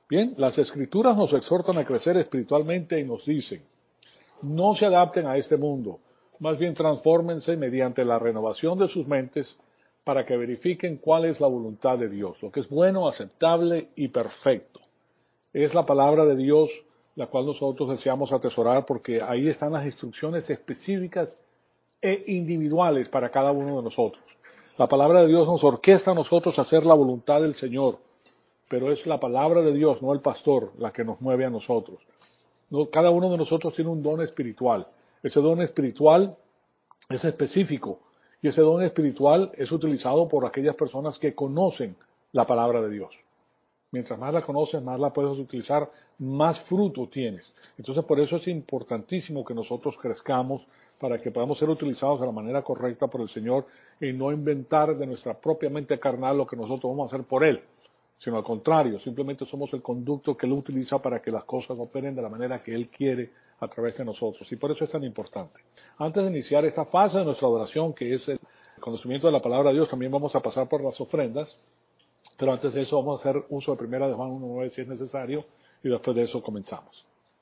Bien, las Escrituras nos exhortan a crecer espiritualmente y nos dicen, no se adapten a este mundo, más bien transfórmense mediante la renovación de sus mentes para que verifiquen cuál es la voluntad de Dios, lo que es bueno, aceptable y perfecto. Es la palabra de Dios la cual nosotros deseamos atesorar porque ahí están las instrucciones específicas e individuales para cada uno de nosotros. La palabra de Dios nos orquesta a nosotros a hacer la voluntad del Señor, pero es la palabra de Dios, no el pastor, la que nos mueve a nosotros. Cada uno de nosotros tiene un don espiritual. Ese don espiritual es específico y ese don espiritual es utilizado por aquellas personas que conocen la palabra de Dios. Mientras más la conoces, más la puedes utilizar, más fruto tienes. Entonces, por eso es importantísimo que nosotros crezcamos para que podamos ser utilizados de la manera correcta por el Señor y no inventar de nuestra propia mente carnal lo que nosotros vamos a hacer por Él, sino al contrario, simplemente somos el conducto que Él utiliza para que las cosas operen de la manera que Él quiere a través de nosotros. Y por eso es tan importante. Antes de iniciar esta fase de nuestra adoración, que es el conocimiento de la palabra de Dios, también vamos a pasar por las ofrendas. Pero antes de eso vamos a hacer uso de primera de Juan 1:9 si es necesario y después de eso comenzamos.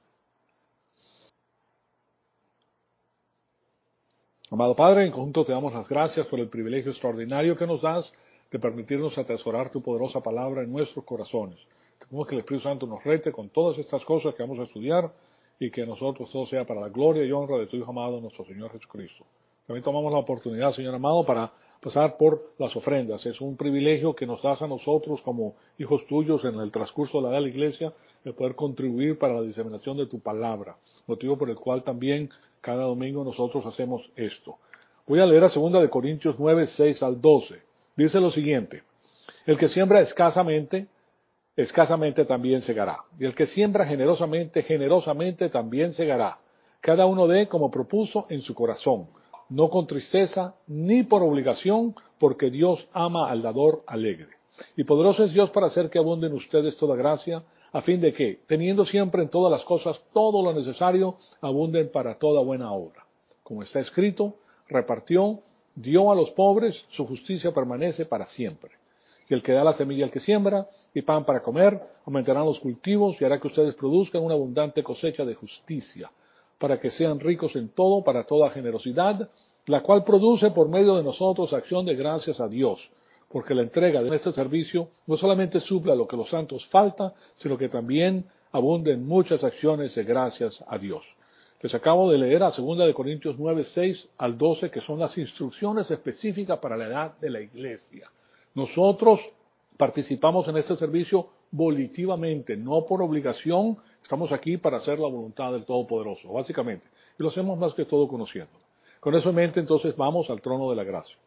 Amado Padre, en conjunto te damos las gracias por el privilegio extraordinario que nos das de permitirnos atesorar tu poderosa palabra en nuestros corazones. Te pedimos que el Espíritu Santo nos rete con todas estas cosas que vamos a estudiar y que nosotros todo sea para la gloria y honra de tu Hijo amado, nuestro Señor Jesucristo. También tomamos la oportunidad, Señor amado, para pasar por las ofrendas. Es un privilegio que nos das a nosotros como hijos tuyos en el transcurso de la iglesia, de poder contribuir para la diseminación de tu palabra, motivo por el cual también cada domingo nosotros hacemos esto. Voy a leer a 2 Corintios 9, 6 al 12. Dice lo siguiente: el que siembra escasamente, escasamente también segará. Y el que siembra generosamente, generosamente también segará. Cada uno dé como propuso en su corazón, no con tristeza ni por obligación, porque Dios ama al dador alegre. Y poderoso es Dios para hacer que abunde en ustedes toda gracia, a fin de que, teniendo siempre en todas las cosas todo lo necesario, abunden para toda buena obra. Como está escrito, repartió, dio a los pobres, su justicia permanece para siempre. Y el que da la semilla al que siembra, y pan para comer, aumentarán los cultivos y hará que ustedes produzcan una abundante cosecha de justicia, para que sean ricos en todo, para toda generosidad, la cual produce por medio de nosotros acción de gracias a Dios, porque la entrega de este servicio no solamente supla lo que los santos falta, sino que también abunda en muchas acciones de gracias a Dios. Les acabo de leer a 2 Corintios 9, 6 al 12, que son las instrucciones específicas para la edad de la iglesia. Nosotros participamos en este servicio volitivamente, no por obligación. Estamos aquí para hacer la voluntad del Todopoderoso, básicamente. Y lo hacemos más que todo conociendo. Con eso en mente, entonces, vamos al trono de la gracia.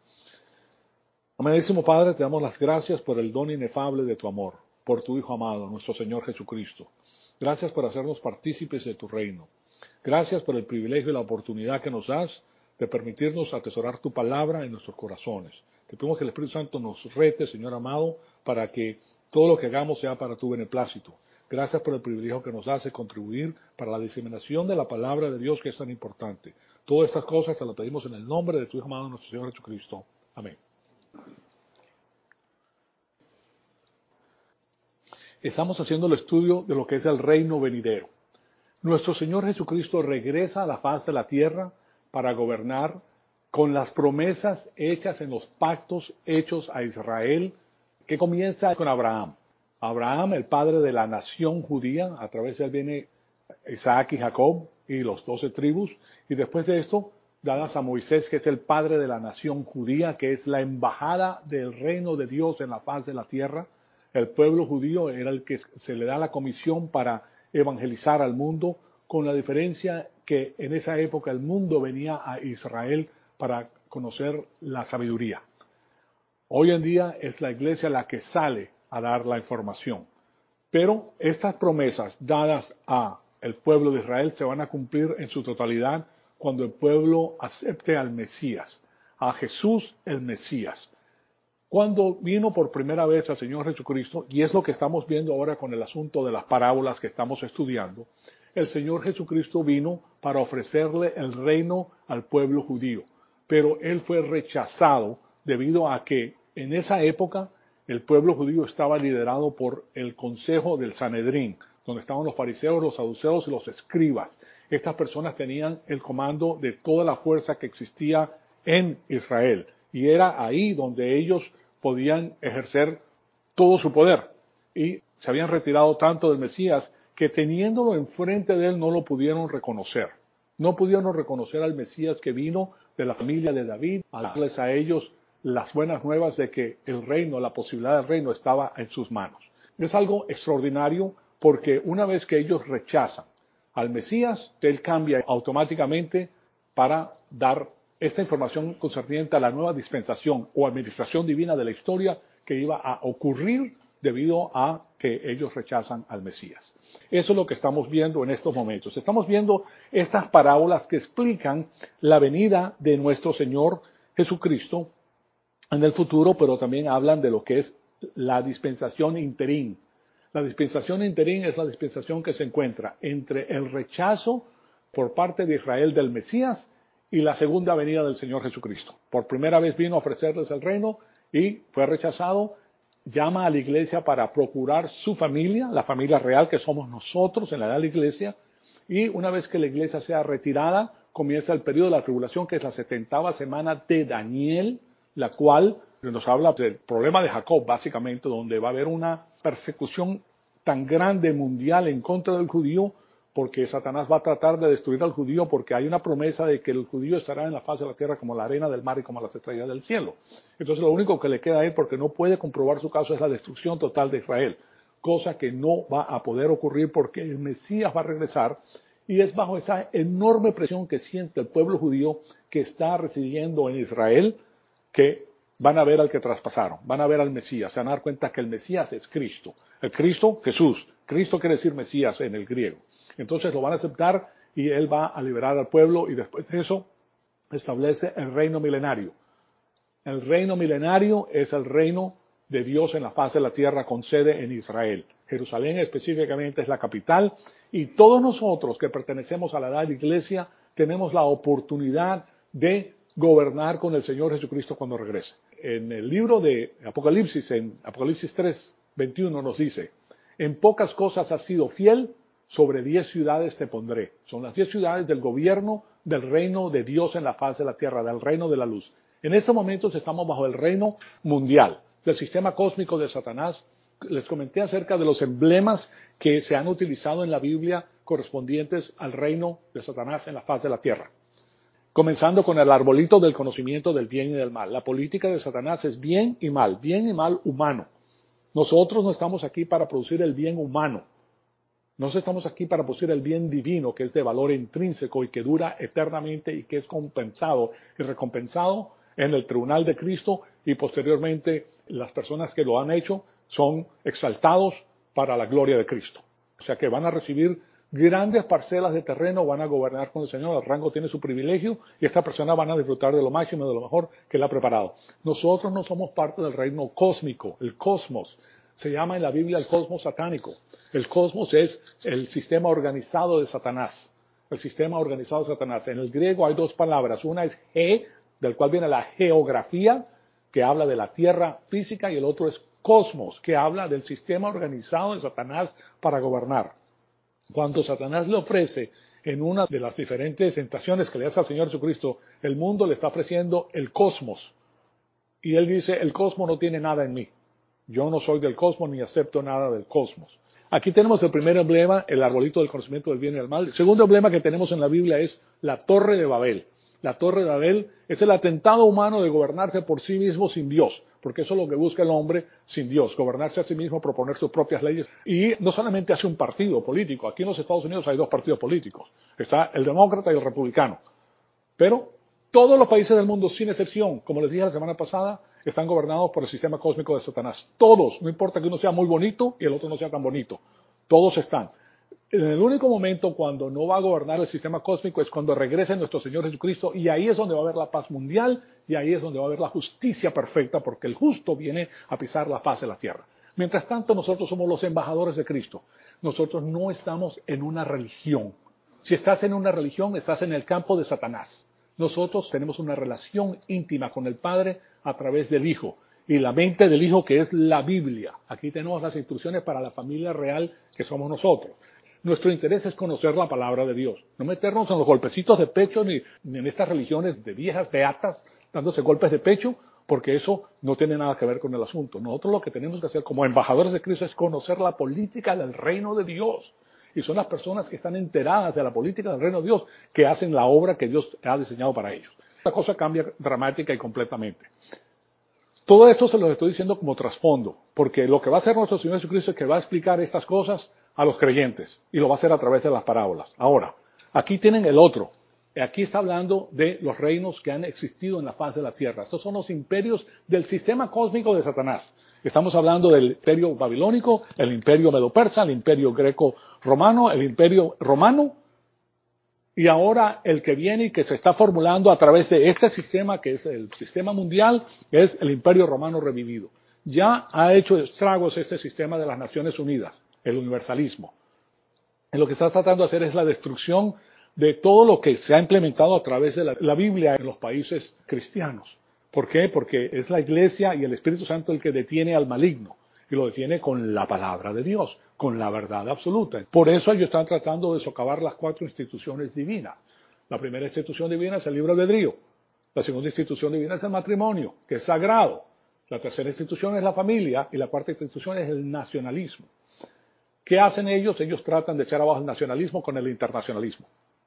Amadísimo Padre, te damos las gracias por el don inefable de tu amor, por tu Hijo amado, nuestro Señor Jesucristo. Gracias por hacernos partícipes de tu reino. Gracias por el privilegio y la oportunidad que nos das de permitirnos atesorar tu palabra en nuestros corazones. Te pedimos que el Espíritu Santo nos rete, Señor amado, para que todo lo que hagamos sea para tu beneplácito. Gracias por el privilegio que nos das de contribuir para la diseminación de la palabra de Dios, que es tan importante. Todas estas cosas te las pedimos en el nombre de tu Hijo amado, nuestro Señor Jesucristo. Amén. Estamos haciendo el estudio de lo que es el reino venidero. Nuestro Señor Jesucristo regresa a la faz de la tierra para gobernar con las promesas hechas en los pactos hechos a Israel, que comienza con Abraham. Abraham, el padre de la nación judía, a través de él viene Isaac y Jacob y los 12 tribus, y después de esto, dadas a Moisés, que es el padre de la nación judía, que es la embajada del reino de Dios en la faz de la tierra. El pueblo judío era el que se le da la comisión para evangelizar al mundo, con la diferencia que en esa época el mundo venía a Israel para conocer la sabiduría. Hoy en día es la iglesia la que sale a dar la información. Pero estas promesas dadas a el pueblo de Israel se van a cumplir en su totalidad cuando el pueblo acepte al Mesías, a Jesús el Mesías. Cuando vino por primera vez el Señor Jesucristo, y es lo que estamos viendo ahora con el asunto de las parábolas que estamos estudiando, el Señor Jesucristo vino para ofrecerle el reino al pueblo judío, pero Él fue rechazado debido a que en esa época el pueblo judío estaba liderado por el consejo del Sanedrín, donde estaban los fariseos, los saduceos y los escribas. Estas personas tenían el comando de toda la fuerza que existía en Israel. Y era ahí donde ellos podían ejercer todo su poder. Y se habían retirado tanto del Mesías que teniéndolo enfrente de él no lo pudieron reconocer. No pudieron reconocer al Mesías que vino de la familia de David a darles a ellos las buenas nuevas de que el reino, la posibilidad del reino estaba en sus manos. Es algo extraordinario porque una vez que ellos rechazan al Mesías, él cambia automáticamente para dar esta información concerniente a la nueva dispensación o administración divina de la historia que iba a ocurrir debido a que ellos rechazan al Mesías. Eso es lo que estamos viendo en estos momentos. Estamos viendo estas parábolas que explican la venida de nuestro Señor Jesucristo en el futuro, pero también hablan de lo que es la dispensación interín. La dispensación interín es la dispensación que se encuentra entre el rechazo por parte de Israel del Mesías y la segunda venida del Señor Jesucristo. Por primera vez vino a ofrecerles el reino y fue rechazado. Llama a la iglesia para procurar su familia, la familia real que somos nosotros en la edad de la iglesia. Y una vez que la iglesia sea retirada, comienza el periodo de la tribulación, que es la 70ª semana de Daniel, la cual nos habla del problema de Jacob, básicamente, donde va a haber una persecución tan grande mundial en contra del judío, porque Satanás va a tratar de destruir al judío, porque hay una promesa de que el judío estará en la faz de la tierra como la arena del mar y como las estrellas del cielo. Entonces lo único que le queda a él, porque no puede comprobar su caso, es la destrucción total de Israel, cosa que no va a poder ocurrir porque el Mesías va a regresar, y es bajo esa enorme presión que siente el pueblo judío que está residiendo en Israel, que van a ver al que traspasaron, van a ver al Mesías, se van a dar cuenta que el Mesías es Cristo. El Cristo, Jesús. Cristo quiere decir Mesías en el griego. Entonces lo van a aceptar y él va a liberar al pueblo y después de eso establece el reino milenario. El reino milenario es el reino de Dios en la faz de la tierra con sede en Israel. Jerusalén específicamente es la capital y todos nosotros que pertenecemos a la edad de iglesia tenemos la oportunidad de gobernar con el Señor Jesucristo cuando regrese. En el libro de Apocalipsis, en Apocalipsis 3:21 nos dice: en pocas cosas has sido fiel, sobre 10 ciudades te pondré. Son las 10 ciudades del gobierno del reino de Dios en la faz de la tierra, del reino de la luz. En estos momentos estamos bajo el reino mundial, del sistema cósmico de Satanás. Les comenté acerca de los emblemas que se han utilizado en la Biblia correspondientes al reino de Satanás en la faz de la tierra. Comenzando con el arbolito del conocimiento del bien y del mal. La política de Satanás es bien y mal humano. Nosotros no estamos aquí para producir el bien humano. Nosotros estamos aquí para producir el bien divino, que es de valor intrínseco y que dura eternamente y que es compensado y recompensado en el tribunal de Cristo, y posteriormente las personas que lo han hecho son exaltados para la gloria de Cristo. O sea que van a recibir grandes parcelas de terreno, van a gobernar con el Señor, el rango tiene su privilegio y estas personas van a disfrutar de lo máximo y de lo mejor que Él ha preparado. Nosotros no somos parte del reino cósmico, el cosmos. Se llama en la Biblia el cosmos satánico. El cosmos es el sistema organizado de Satanás. El sistema organizado de Satanás. En el griego hay dos palabras. Una es ge, del cual viene la geografía, que habla de la tierra física, y el otro es cosmos, que habla del sistema organizado de Satanás para gobernar. Cuando Satanás le ofrece en una de las diferentes tentaciones que le hace al Señor Jesucristo, el mundo le está ofreciendo el cosmos. Y él dice, el cosmos no tiene nada en mí. Yo no soy del cosmos ni acepto nada del cosmos. Aquí tenemos el primer emblema, el arbolito del conocimiento del bien y del mal. El segundo emblema que tenemos en la Biblia es la Torre de Babel. La Torre de Babel es el atentado humano de gobernarse por sí mismo sin Dios, porque eso es lo que busca el hombre sin Dios, gobernarse a sí mismo, proponer sus propias leyes. Y no solamente hace un partido político. Aquí en los Estados Unidos hay dos partidos políticos. Está el demócrata y el republicano. Pero todos los países del mundo, sin excepción, como les dije la semana pasada, están gobernados por el sistema cósmico de Satanás. Todos, no importa que uno sea muy bonito y el otro no sea tan bonito. Todos están. En el único momento cuando no va a gobernar el sistema cósmico es cuando regrese nuestro Señor Jesucristo, y ahí es donde va a haber la paz mundial y ahí es donde va a haber la justicia perfecta, porque el justo viene a pisar la faz de la tierra. Mientras tanto, nosotros somos los embajadores de Cristo. Nosotros no estamos en una religión. Si estás en una religión, estás en el campo de Satanás. Nosotros tenemos una relación íntima con el Padre a través del Hijo. y la mente del Hijo, que es la Biblia. Aquí tenemos las instrucciones para la familia real que somos nosotros. Nuestro interés es conocer la palabra de Dios, no meternos en los golpecitos de pecho ni en estas religiones de viejas beatas dándose golpes de pecho, porque eso no tiene nada que ver con el asunto. Nosotros lo que tenemos que hacer como embajadores de Cristo es conocer la política del reino de Dios. Y son las personas que están enteradas de la política del reino de Dios que hacen la obra que Dios ha diseñado para ellos. La cosa cambia dramática y completamente. Todo esto se lo estoy diciendo como trasfondo, porque lo que va a hacer nuestro Señor Jesucristo es que va a explicar estas cosas a los creyentes, y lo va a hacer a través de las parábolas. Ahora, aquí tienen el otro. Aquí está hablando de los reinos que han existido en la faz de la tierra. Estos son los imperios del sistema cósmico de Satanás. Estamos hablando del imperio babilónico, el imperio medo-persa, el imperio greco-romano, el imperio romano, y ahora el que viene y que se está formulando a través de este sistema, que es el sistema mundial, es el Imperio Romano revivido. Ya ha hecho estragos este sistema de las Naciones Unidas, el universalismo. En lo que está tratando de hacer es la destrucción de todo lo que se ha implementado a través de la Biblia en los países cristianos. ¿Por qué? Porque es la Iglesia y el Espíritu Santo el que detiene al maligno. Y lo detiene con la palabra de Dios, con la verdad absoluta. Por eso ellos están tratando de socavar las 4 instituciones divinas. La primera institución divina es el libre albedrío. La segunda institución divina es el matrimonio, que es sagrado. La tercera institución es la familia y la cuarta institución es el nacionalismo. ¿Qué hacen ellos? Ellos tratan de echar abajo el nacionalismo con el internacionalismo.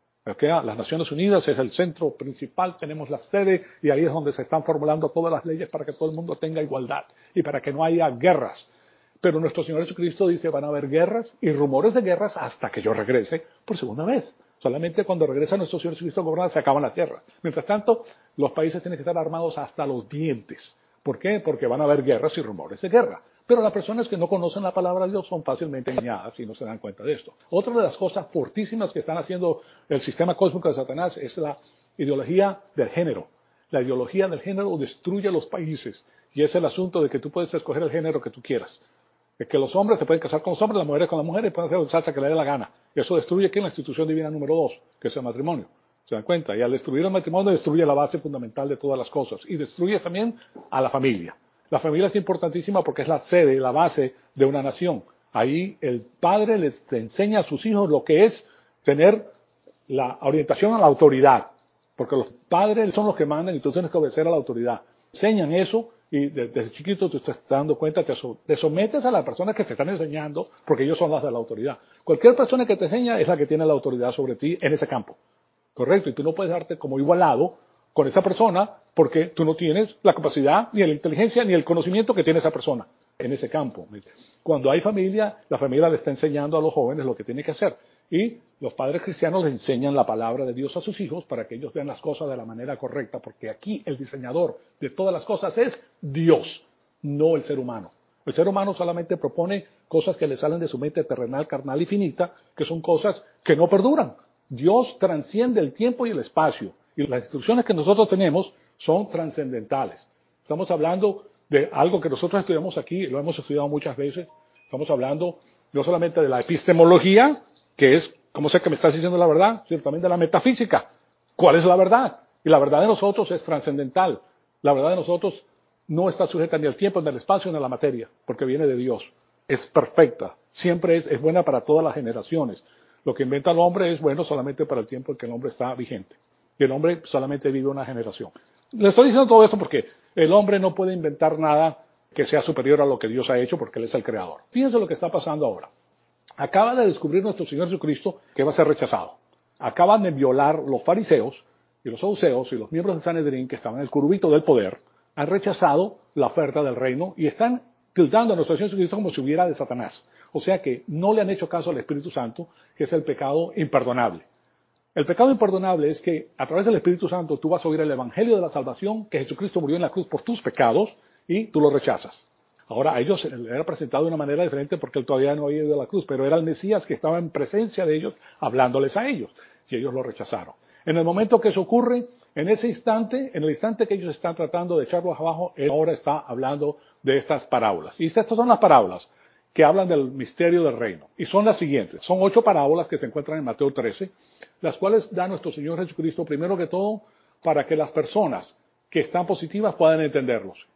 Las Naciones Unidas es el centro principal, tenemos la sede y ahí es donde se están formulando todas las leyes para que todo el mundo tenga igualdad y para que no haya guerras. Pero nuestro Señor Jesucristo dice van a haber guerras y rumores de guerras hasta que yo regrese por segunda vez. Solamente cuando regresa nuestro Señor Jesucristo a gobernar se acaba la tierra. Mientras tanto, los países tienen que estar armados hasta los dientes. ¿Por qué? Porque van a haber guerras y rumores de guerra. Pero las personas que no conocen la palabra de Dios son fácilmente engañadas y no se dan cuenta de esto. Otra de las cosas fortísimas que están haciendo el sistema cósmico de Satanás es la ideología del género. La ideología del género destruye los países y es el asunto de que tú puedes escoger el género que tú quieras. De que los hombres se pueden casar con los hombres, las mujeres con las mujeres y pueden hacer la salsa que le dé la gana. Y eso destruye aquí la institución divina número 2, que es el matrimonio. ¿Se dan cuenta? Y al destruir el matrimonio destruye la base fundamental de todas las cosas y destruye también a la familia. La familia es importantísima porque es la sede, la base de una nación. Ahí el padre les enseña a sus hijos lo que es tener la orientación a la autoridad. Porque los padres son los que mandan y tú tienes que obedecer a la autoridad. Enseñan eso y desde chiquito tú te estás dando cuenta, te sometes a las personas que te están enseñando porque ellos son las de la autoridad. Cualquier persona que te enseña es la que tiene la autoridad sobre ti en ese campo. Correcto, y tú no puedes darte como igualado con esa persona porque tú no tienes la capacidad, ni la inteligencia, ni el conocimiento que tiene esa persona en ese campo. Cuando hay familia, la familia le está enseñando a los jóvenes lo que tiene que hacer. Y los padres cristianos le enseñan la palabra de Dios a sus hijos para que ellos vean las cosas de la manera correcta, porque aquí el diseñador de todas las cosas es Dios, no el ser humano. El ser humano solamente propone cosas que le salen de su mente terrenal, carnal y finita, que son cosas que no perduran. Dios trasciende el tiempo y el espacio. Y las instrucciones que nosotros tenemos son trascendentales. Estamos hablando de algo que nosotros estudiamos aquí, lo hemos estudiado muchas veces. Estamos hablando no solamente de la epistemología, que es, ¿cómo sé que me estás diciendo la verdad? Sino también de la metafísica. ¿Cuál es la verdad? Y la verdad de nosotros es trascendental. La verdad de nosotros no está sujeta ni al tiempo, ni al espacio, ni a la materia, porque viene de Dios. Es perfecta. Siempre es buena para todas las generaciones. Lo que inventa el hombre es bueno solamente para el tiempo en que el hombre está vigente. Y el hombre solamente vive una generación. Le estoy diciendo todo esto porque el hombre no puede inventar nada que sea superior a lo que Dios ha hecho porque Él es el creador. Fíjense lo que está pasando ahora. Acaba de descubrir nuestro Señor Jesucristo que va a ser rechazado. Acaban de violar los fariseos y los saduceos y los miembros del Sanedrín que estaban en el curubito del poder. Han rechazado la oferta del reino y están tildando a nuestro Señor Jesucristo como si hubiera de Satanás. O sea que no le han hecho caso al Espíritu Santo, que es el pecado imperdonable. El pecado imperdonable es que a través del Espíritu Santo tú vas a oír el Evangelio de la salvación, que Jesucristo murió en la cruz por tus pecados y tú lo rechazas. Ahora, a ellos le era presentado de una manera diferente porque él todavía no había ido a la cruz, pero era el Mesías que estaba en presencia de ellos, hablándoles a ellos, y ellos lo rechazaron. En el momento que eso ocurre, en ese instante, en el instante que ellos están tratando de echarlos abajo, él ahora está hablando de estas parábolas. Y estas son las parábolas que hablan del misterio del reino. Y son las siguientes. Son 8 parábolas que se encuentran en Mateo 13, las cuales da nuestro Señor Jesucristo, primero que todo, para que las personas que están positivas puedan entenderlos.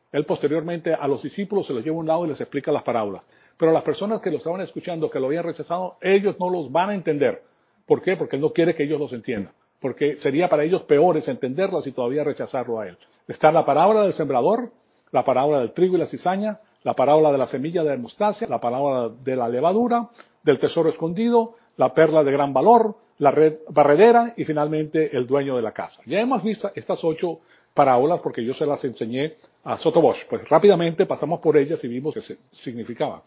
Él posteriormente a los discípulos se los lleva a un lado y les explica las parábolas. Pero las personas que lo estaban escuchando, que lo habían rechazado, ellos no los van a entender. ¿Por qué? Porque Él no quiere que ellos los entiendan. Porque sería para ellos peores entenderlas y todavía rechazarlo a Él. Está la parábola del sembrador, la parábola del trigo y la cizaña, la parábola de la semilla de mostaza, la parábola de la levadura, del tesoro escondido, la perla de gran valor, la red barredera y finalmente el dueño de la casa. Ya hemos visto estas 8 parábolas porque yo se las enseñé a Sotobosch. Pues rápidamente pasamos por ellas y vimos qué significaban.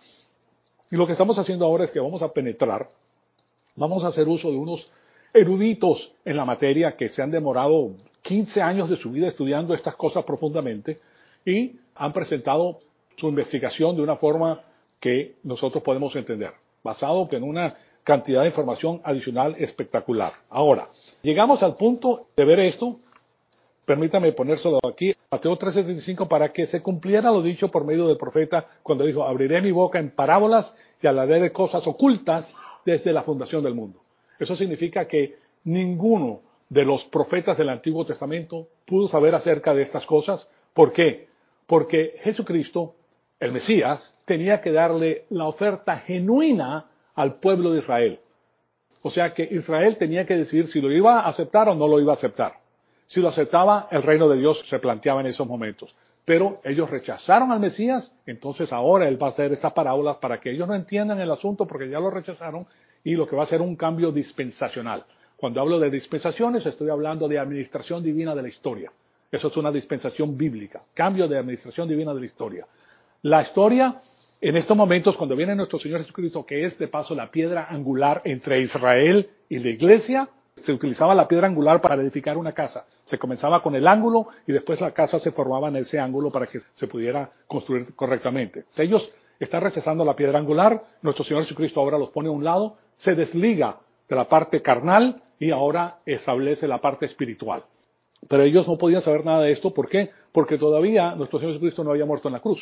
Y lo que estamos haciendo ahora es que vamos a penetrar, vamos a hacer uso de unos eruditos en la materia que se han demorado 15 años de su vida estudiando estas cosas profundamente y han presentado su investigación de una forma que nosotros podemos entender, basado en una cantidad de información adicional espectacular. Ahora, llegamos al punto de ver esto. Permítame ponérselo aquí, Mateo 3:75, para que se cumpliera lo dicho por medio del profeta cuando dijo, abriré mi boca en parábolas y hablaré de cosas ocultas desde la fundación del mundo. Eso significa que ninguno de los profetas del Antiguo Testamento pudo saber acerca de estas cosas. ¿Por qué? Porque Jesucristo, el Mesías, tenía que darle la oferta genuina al pueblo de Israel. O sea que Israel tenía que decidir si lo iba a aceptar o no lo iba a aceptar. Si lo aceptaba, el reino de Dios se planteaba en esos momentos. Pero ellos rechazaron al Mesías, entonces ahora Él va a hacer estas parábolas para que ellos no entiendan el asunto porque ya lo rechazaron y lo que va a ser un cambio dispensacional. Cuando hablo de dispensaciones, estoy hablando de administración divina de la historia. Eso es una dispensación bíblica, cambio de administración divina de la historia. La historia, en estos momentos, cuando viene nuestro Señor Jesucristo, que es de paso la piedra angular entre Israel y la iglesia, se utilizaba la piedra angular para edificar una casa. Se comenzaba con el ángulo y después la casa se formaba en ese ángulo para que se pudiera construir correctamente. Ellos están rechazando la piedra angular, nuestro Señor Jesucristo ahora los pone a un lado, se desliga de la parte carnal y ahora establece la parte espiritual. Pero ellos no podían saber nada de esto. ¿Por qué? Porque todavía nuestro Señor Jesucristo no había muerto en la cruz.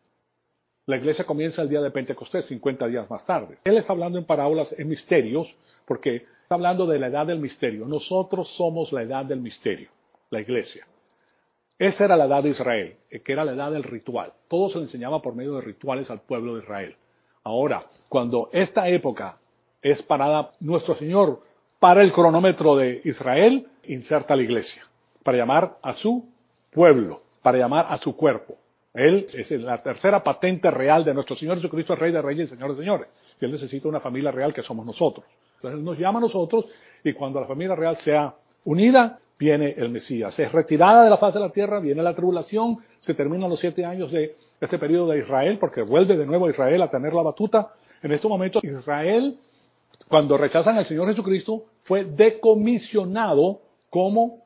La iglesia comienza el día de Pentecostés, 50 días más tarde. Él está hablando en parábolas, en misterios, porque está hablando de la edad del misterio. Nosotros somos la edad del misterio, la iglesia. Esa era la edad de Israel, que era la edad del ritual. Todo se enseñaba por medio de rituales al pueblo de Israel. Ahora, cuando esta época es parada, nuestro Señor para el cronómetro de Israel, inserta la iglesia, para llamar a su pueblo, para llamar a su cuerpo. Él es la tercera patente real de nuestro Señor Jesucristo, Rey de Reyes y Señor de Señores. Y Él necesita una familia real que somos nosotros. Entonces Él nos llama a nosotros y cuando la familia real sea unida, viene el Mesías. Es retirada de la faz de la tierra, viene la tribulación, se terminan los 7 años de este periodo de Israel, porque vuelve de nuevo a Israel a tener la batuta. En estos momentos Israel, cuando rechazan al Señor Jesucristo, fue decomisionado como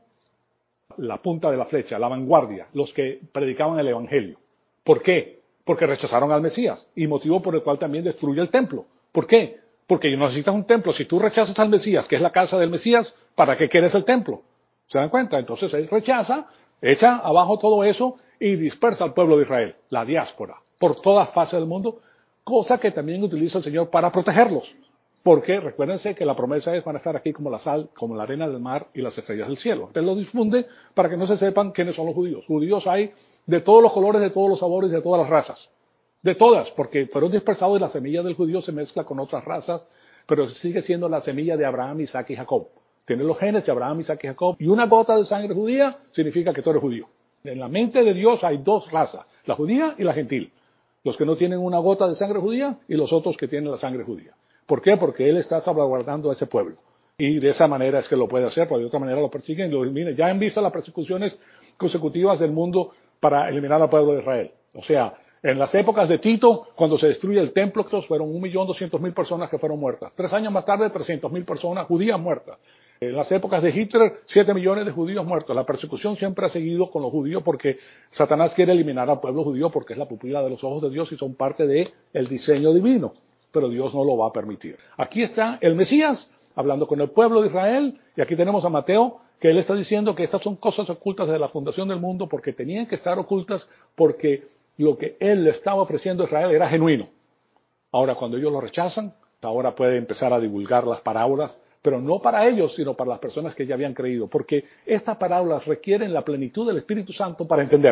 la punta de la flecha, la vanguardia, los que predicaban el Evangelio. ¿Por qué? Porque rechazaron al Mesías y motivo por el cual también destruye el templo. ¿Por qué? Porque no necesitas un templo. Si tú rechazas al Mesías, que es la casa del Mesías, ¿para qué quieres el templo? ¿Se dan cuenta? Entonces él rechaza, echa abajo todo eso y dispersa al pueblo de Israel, la diáspora, por todas fases del mundo, cosa que también utiliza el Señor para protegerlos. Porque recuérdense que la promesa es van a estar aquí como la sal, como la arena del mar y las estrellas del cielo. Él lo difunde para que no se sepan quiénes son los judíos. Judíos hay de todos los colores, de todos los sabores, de todas las razas. De todas, porque fueron dispersados y la semilla del judío se mezcla con otras razas, pero sigue siendo la semilla de Abraham, Isaac y Jacob. Tiene los genes de Abraham, Isaac y Jacob. Y una gota de sangre judía significa que tú eres judío. En la mente de Dios hay 2 razas, la judía y la gentil. Los que no tienen una gota de sangre judía y los otros que tienen la sangre judía. ¿Por qué? Porque Él está salvaguardando a ese pueblo. Y de esa manera es que lo puede hacer, porque de otra manera lo persiguen y lo eliminan. Ya han visto las persecuciones consecutivas del mundo para eliminar al pueblo de Israel. O sea, en las épocas de Tito, cuando se destruye el templo, fueron 1.200.000 personas que fueron muertas. 3 años más tarde, 300.000 personas judías muertas. En las épocas de Hitler, 7 millones de judíos muertos. La persecución siempre ha seguido con los judíos porque Satanás quiere eliminar al pueblo judío porque es la pupila de los ojos de Dios y son parte del diseño divino. Pero Dios no lo va a permitir. Aquí está el Mesías hablando con el pueblo de Israel y aquí tenemos a Mateo que él está diciendo que estas son cosas ocultas de la fundación del mundo porque tenían que estar ocultas porque lo que él le estaba ofreciendo a Israel era genuino. Ahora cuando ellos lo rechazan, ahora puede empezar a divulgar las parábolas, pero no para ellos, sino para las personas que ya habían creído, porque estas parábolas requieren la plenitud del Espíritu Santo para entenderlas.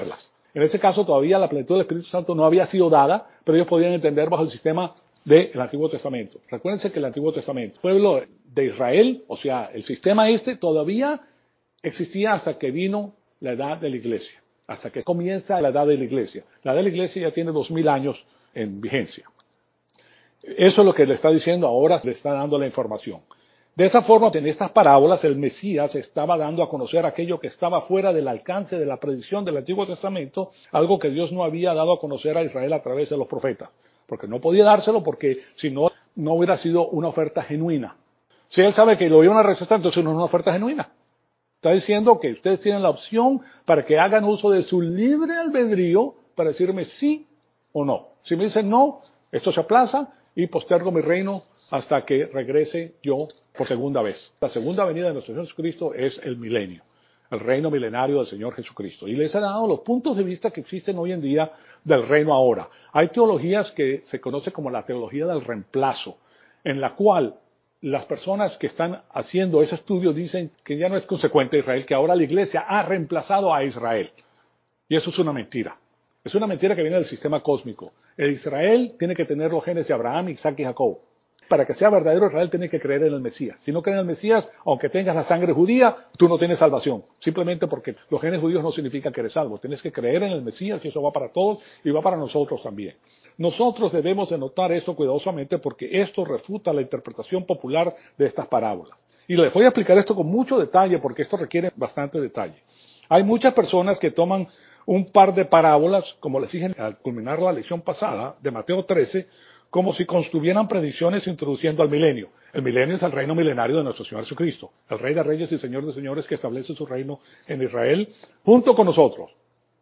En ese caso todavía la plenitud del Espíritu Santo no había sido dada, pero ellos podían entender bajo el sistema del Antiguo Testamento. Recuérdense que el Antiguo Testamento, el pueblo de Israel, o sea, el sistema todavía existía hasta que vino la edad de la iglesia, hasta que comienza la edad de la iglesia. La edad de la iglesia ya tiene 2000 años en vigencia. Eso es lo que le está diciendo ahora, le está dando la información. De esa forma, en estas parábolas, el Mesías estaba dando a conocer aquello que estaba fuera del alcance de la predicción del Antiguo Testamento, algo que Dios no había dado a conocer a Israel a través de los profetas, porque no podía dárselo, porque si no, no hubiera sido una oferta genuina. Si Él sabe que lo iban a rechazar, entonces no es una oferta genuina. Está diciendo que ustedes tienen la opción para que hagan uso de su libre albedrío para decirme sí o no. Si me dicen no, esto se aplaza y postergo mi reino hasta que regrese yo por segunda vez. La segunda venida de nuestro Señor Jesucristo es el milenio, el reino milenario del Señor Jesucristo. Y les he dado los puntos de vista que existen hoy en día del reino ahora. Hay teologías que se conoce como la teología del reemplazo, en la cual las personas que están haciendo ese estudio dicen que ya no es consecuente Israel, que ahora la iglesia ha reemplazado a Israel. Y eso es una mentira. Es una mentira que viene del sistema cósmico. El Israel tiene que tener los genes de Abraham, Isaac y Jacob. Para que sea verdadero Israel tiene que creer en el Mesías. Si no crees en el Mesías, aunque tengas la sangre judía, tú no tienes salvación. Simplemente porque los genes judíos no significan que eres salvo. Tienes que creer en el Mesías y eso va para todos y va para nosotros también. Nosotros debemos de notar esto cuidadosamente porque esto refuta la interpretación popular de estas parábolas. Y les voy a explicar esto con mucho detalle porque esto requiere bastante detalle. Hay muchas personas que toman un par de parábolas, como les dije al culminar la lección pasada de Mateo 13, como si construyeran predicciones introduciendo al milenio. El milenio es el reino milenario de nuestro Señor Jesucristo, el Rey de Reyes y Señor de Señores que establece su reino en Israel junto con nosotros.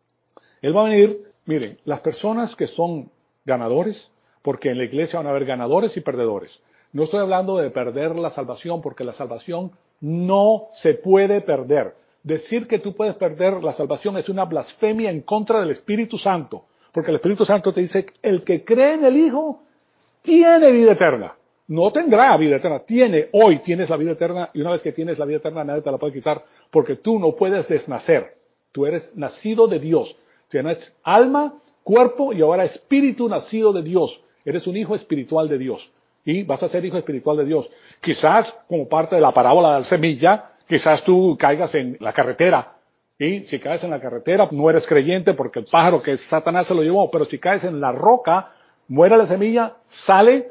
Él va a venir, miren, las personas que son ganadores, porque en la iglesia van a haber ganadores y perdedores. No estoy hablando de perder la salvación, porque la salvación no se puede perder. Decir que tú puedes perder la salvación es una blasfemia en contra del Espíritu Santo, porque el Espíritu Santo te dice, el que cree en el Hijo tiene vida eterna. No tendrá vida eterna, hoy tienes la vida eterna y una vez que tienes la vida eterna nadie te la puede quitar porque tú no puedes desnacer. Tú eres nacido de Dios. Tienes alma, cuerpo y ahora espíritu nacido de Dios. Eres un hijo espiritual de Dios y vas a ser hijo espiritual de Dios. Quizás como parte de la parábola de la semilla, quizás tú caigas en la carretera. Y si caes en la carretera no eres creyente porque el pájaro que Satanás se lo llevó, pero si caes en la roca, muere la semilla, sale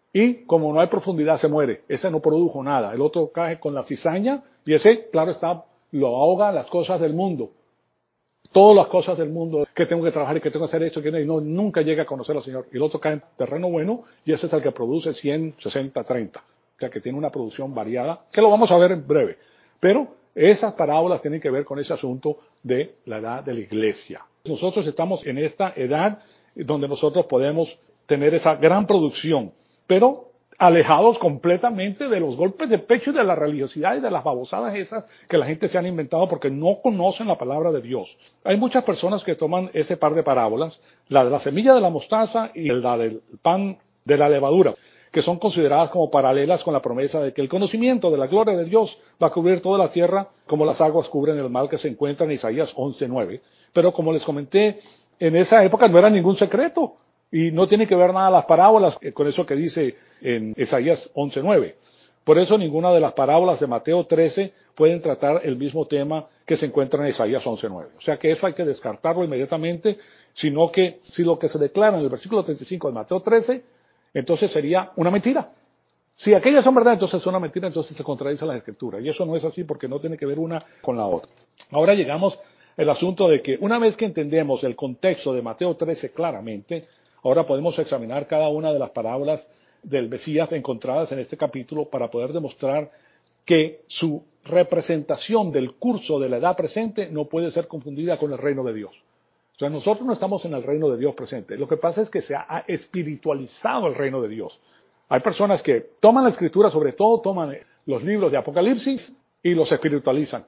y como no hay profundidad se muere. Ese no produjo nada. El otro cae con la cizaña y ese, claro está, lo ahoga las cosas del mundo. Todas las cosas del mundo, que tengo que trabajar y que tengo que hacer esto, que no, nunca llega a conocer al Señor. Y el otro cae en terreno bueno y ese es el que produce 100, 60, 30. O sea que tiene una producción variada, que lo vamos a ver en breve. Pero esas parábolas tienen que ver con ese asunto de la edad de la iglesia. Nosotros estamos en esta edad donde nosotros podemos tener esa gran producción, pero alejados completamente de los golpes de pecho y de la religiosidad y de las babosadas esas que la gente se han inventado porque no conocen la palabra de Dios. Hay muchas personas que toman ese par de parábolas, la de la semilla de la mostaza y la del pan de la levadura, que son consideradas como paralelas con la promesa de que el conocimiento de la gloria de Dios va a cubrir toda la tierra como las aguas cubren el mar que se encuentra en Isaías 11:9. Pero como les comenté, en esa época no era ningún secreto y no tiene que ver nada las parábolas con eso que dice en Isaías 11:9. Por eso ninguna de las parábolas de Mateo 13 pueden tratar el mismo tema que se encuentra en Isaías 11:9. O sea que eso hay que descartarlo inmediatamente, sino que si lo que se declara en el versículo 35 de Mateo 13, entonces sería una mentira. Si aquellas son verdad, entonces es una mentira, entonces se contradice la Escritura. Y eso no es así porque no tiene que ver una con la otra. Ahora llegamos al asunto de que una vez que entendemos el contexto de Mateo 13 claramente, ahora podemos examinar cada una de las parábolas del Mesías encontradas en este capítulo para poder demostrar que su representación del curso de la edad presente no puede ser confundida con el reino de Dios. O sea, nosotros no estamos en el reino de Dios presente. Lo que pasa es que se ha espiritualizado el reino de Dios. Hay personas que toman la Escritura, sobre todo toman los libros de Apocalipsis y los espiritualizan.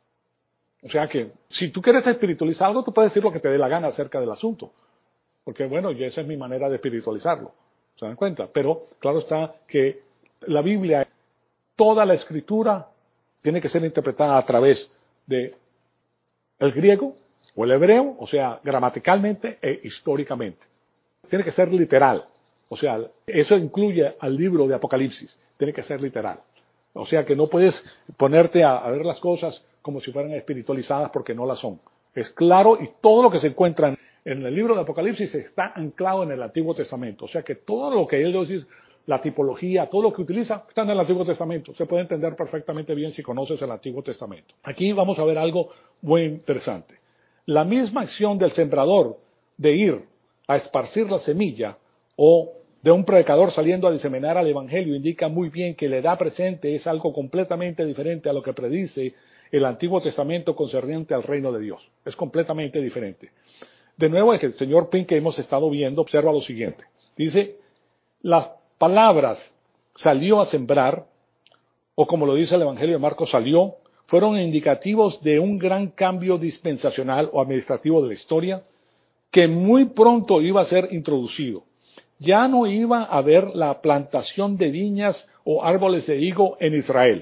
O sea que si tú quieres espiritualizar algo, tú puedes decir lo que te dé la gana acerca del asunto. Porque bueno, y esa es mi manera de espiritualizarlo. ¿Se dan cuenta? Pero claro está que la Biblia, toda la Escritura, tiene que ser interpretada a través de el griego o el hebreo, o sea, gramaticalmente e históricamente. Tiene que ser literal. O sea, eso incluye al libro de Apocalipsis. Tiene que ser literal. O sea que no puedes ponerte a ver las cosas como si fueran espiritualizadas porque no las son. Es claro y todo lo que se encuentra en el libro de Apocalipsis está anclado en el Antiguo Testamento. O sea que todo lo que él dice, la tipología, todo lo que utiliza, está en el Antiguo Testamento. Se puede entender perfectamente bien si conoces el Antiguo Testamento. Aquí vamos a ver algo muy interesante. La misma acción del sembrador de ir a esparcir la semilla o de un predicador saliendo a diseminar al Evangelio indica muy bien que la edad presente es algo completamente diferente a lo que predice el Antiguo Testamento concerniente al reino de Dios. Es completamente diferente. De nuevo, el señor Pink que hemos estado viendo observa lo siguiente. Dice, las palabras salió a sembrar, o como lo dice el Evangelio de Marcos, salió, fueron indicativos de un gran cambio dispensacional o administrativo de la historia que muy pronto iba a ser introducido. Ya no iba a haber la plantación de viñas o árboles de higo en Israel,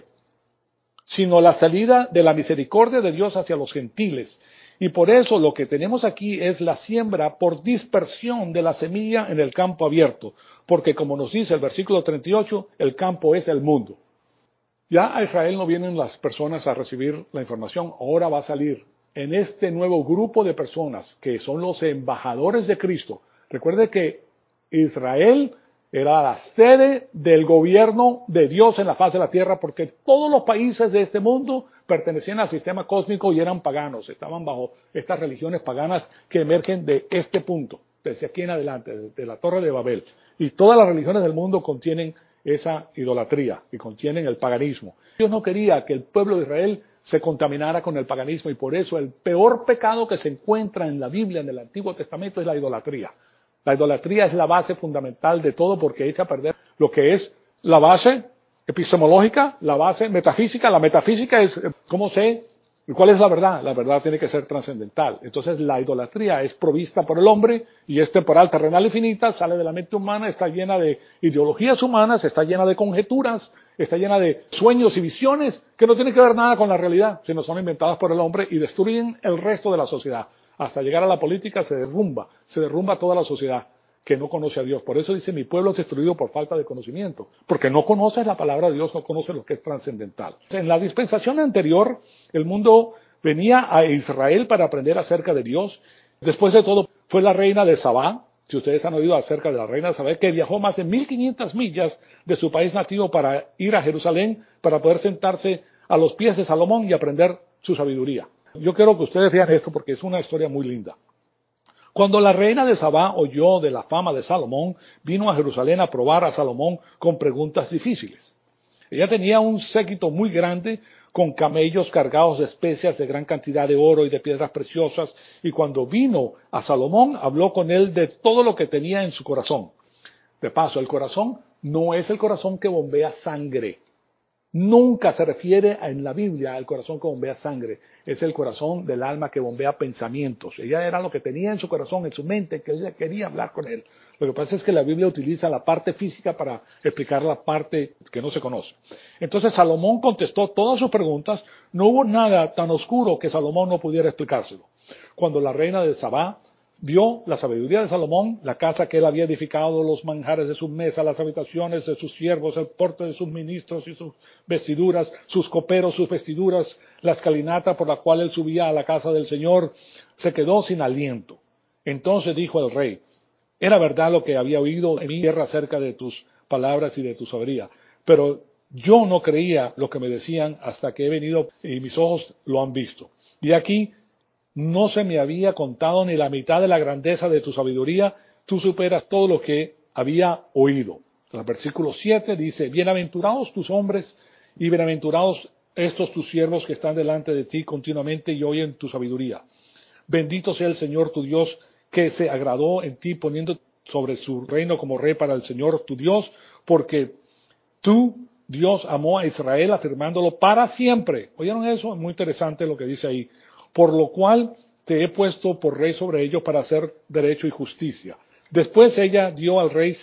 sino la salida de la misericordia de Dios hacia los gentiles. Y por eso lo que tenemos aquí es la siembra por dispersión de la semilla en el campo abierto, porque como nos dice el versículo 38, el campo es el mundo. Ya a Israel no vienen las personas a recibir la información, ahora va a salir en este nuevo grupo de personas que son los embajadores de Cristo. Recuerde que Israel era la sede del gobierno de Dios en la faz de la tierra porque todos los países de este mundo pertenecían al sistema cósmico y eran paganos, estaban bajo estas religiones paganas que emergen de este punto, desde aquí en adelante, desde la Torre de Babel. Y todas las religiones del mundo contienen esa idolatría y contienen el paganismo. Dios no quería que el pueblo de Israel se contaminara con el paganismo y por eso el peor pecado que se encuentra en la Biblia, en el Antiguo Testamento, es la idolatría. La idolatría es la base fundamental de todo porque echa a perder lo que es la base epistemológica, la base metafísica. La metafísica es cómo sé cuál es la verdad. La verdad tiene que ser trascendental. Entonces la idolatría es provista por el hombre y es temporal, terrenal y finita, sale de la mente humana, está llena de ideologías humanas, está llena de conjeturas, está llena de sueños y visiones que no tienen que ver nada con la realidad, sino son inventadas por el hombre y destruyen el resto de la sociedad. Hasta llegar a la política se derrumba toda la sociedad que no conoce a Dios. Por eso dice, mi pueblo es destruido por falta de conocimiento, porque no conoces la palabra de Dios, no conoces lo que es trascendental. En la dispensación anterior, el mundo venía a Israel para aprender acerca de Dios. Después de todo, fue la reina de Sabá, si ustedes han oído acerca de la reina de Sabá, que viajó más de 1500 millas de su país nativo para ir a Jerusalén, para poder sentarse a los pies de Salomón y aprender su sabiduría. Yo quiero que ustedes vean esto porque es una historia muy linda. Cuando la reina de Sabá oyó de la fama de Salomón, vino a Jerusalén a probar a Salomón con preguntas difíciles. Ella tenía un séquito muy grande con camellos cargados de especias, de gran cantidad de oro y de piedras preciosas, y cuando vino a Salomón, habló con él de todo lo que tenía en su corazón. De paso, el corazón no es el corazón que bombea sangre. Nunca se refiere en la Biblia al corazón que bombea sangre. Es el corazón del alma que bombea pensamientos. Ella era lo que tenía en su corazón, en su mente, que ella quería hablar con él. Lo que pasa es que la Biblia utiliza la parte física para explicar la parte que no se conoce. Entonces Salomón contestó todas sus preguntas. No hubo nada tan oscuro que Salomón no pudiera explicárselo. Cuando la reina de Sabá vio la sabiduría de Salomón, la casa que él había edificado, los manjares de su mesa, las habitaciones de sus siervos, el porte de sus ministros y sus vestiduras, sus coperos, sus vestiduras, la escalinata por la cual él subía a la casa del Señor, se quedó sin aliento. Entonces dijo el rey, era verdad lo que había oído en mi tierra acerca de tus palabras y de tu sabiduría, pero yo no creía lo que me decían hasta que he venido y mis ojos lo han visto. Y aquí no se me había contado ni la mitad de la grandeza de tu sabiduría, tú superas todo lo que había oído. El versículo 7 dice, bienaventurados tus hombres y bienaventurados estos tus siervos que están delante de ti continuamente y oyen tu sabiduría. Bendito sea el Señor tu Dios que se agradó en ti poniendo sobre su reino como rey para el Señor tu Dios, porque tú, Dios, amó a Israel afirmándolo para siempre. ¿Oyeron eso? Es muy interesante lo que dice ahí. Por lo cual te he puesto por rey sobre ellos para hacer derecho y justicia. Después ella dio al rey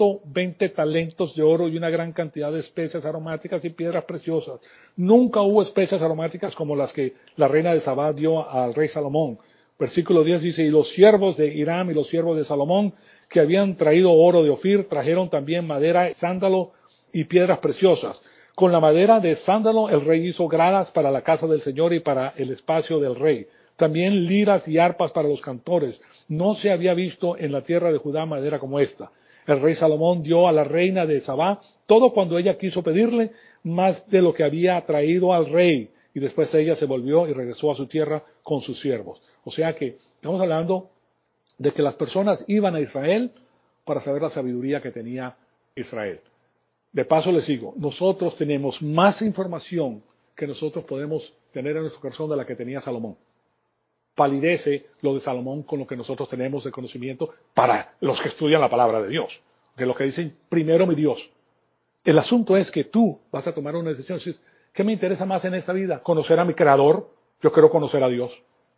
120 talentos de oro y una gran cantidad de especias aromáticas y piedras preciosas. Nunca hubo especias aromáticas como las que la reina de Sabá dio al rey Salomón, Versículo 10 dice, y los siervos de Hiram y los siervos de Salomón, que habían traído oro de Ofir, trajeron también madera, sándalo y piedras preciosas. Con la madera de sándalo el rey hizo gradas para la casa del Señor y para el espacio del rey. También liras y arpas para los cantores. No se había visto en la tierra de Judá madera como esta. El rey Salomón dio a la reina de Sabá todo cuando ella quiso pedirle, más de lo que había traído al rey. Y después ella se volvió y regresó a su tierra con sus siervos. O sea que estamos hablando de que las personas iban a Israel para saber la sabiduría que tenía Israel. De paso les digo, nosotros tenemos más información que nosotros podemos tener en nuestro corazón de la que tenía Salomón. Palidece lo de Salomón con lo que nosotros tenemos de conocimiento para los que estudian la palabra de Dios. Que lo que dicen, primero mi Dios. El asunto es que tú vas a tomar una decisión. ¿Qué me interesa más en esta vida? ¿Conocer a mi Creador? Yo quiero conocer a Dios.